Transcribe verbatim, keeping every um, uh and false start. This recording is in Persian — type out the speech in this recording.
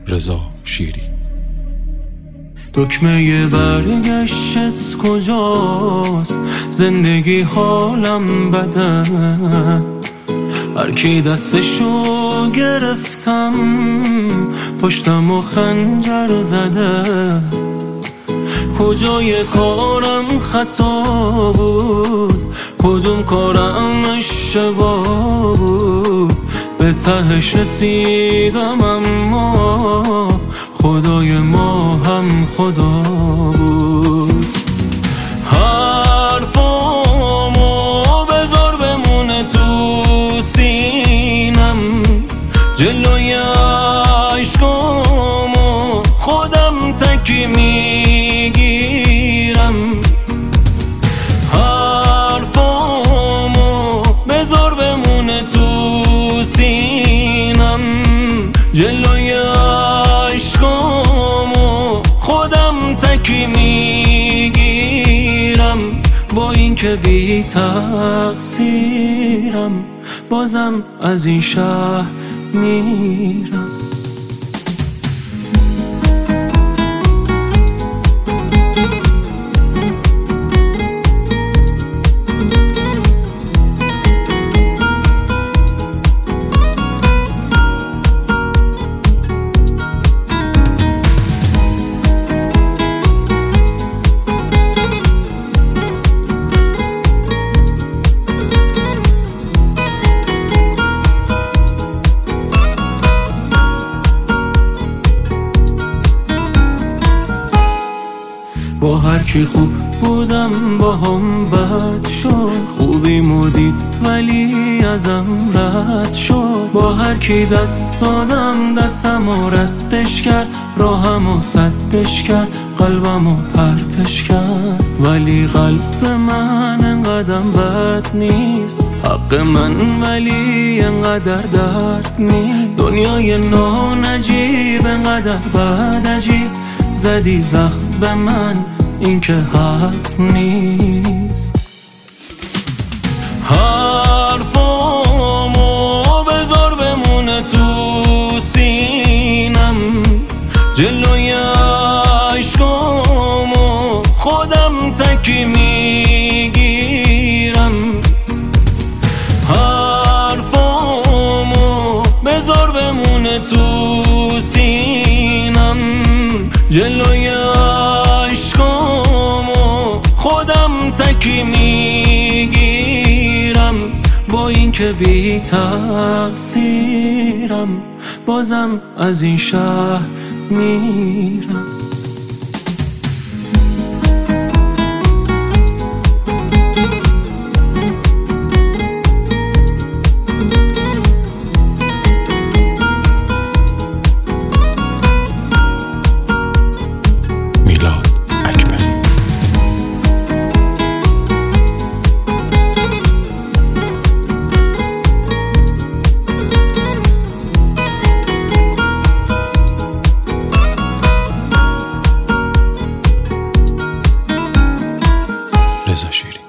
رضا شیری. دکمه برگشت کجاست؟ زندگی حالم بده، هر کی دستشو گرفتم پشتم و خنجر زده. کجای کارم خطا بود، کدوم کارم اشتباه بود؟ به تهش رسیدم اما خدای ما هم خدا بود. حرفامو بذار بمونه تو سینم، جلوی عشقامو خودم تکی میگیرم. حرفامو بذار بمونه تو سینم، جلوی عشقامو خودم تکی میگیرم. با این که بی تقصیرم بازم از این شهر میرم. با هر کی خوب بودم با هم بد شد، خوبی مدید ولی ازم رد شد. با هر کی دست دادم دستم و ردش کرد، راهم و سدش کرد، قلبم و پرتش کرد. ولی قلب من انقدر بد نیست، حق من ولی انقدر درد نیست. دنیای نانجیب انقدر بد عجیب، زدی زخم به من این که حق نیست. حرفامو بذار بمونه تو سینم، جلوی عشقامو خودم تکی میگیرم. حرفامو بذار بمونه تو سینم، جلوی عشقامو خودم تکی میگیرم. با این که بی تقصیرم بازم از این شهر میرم. رضا شیری.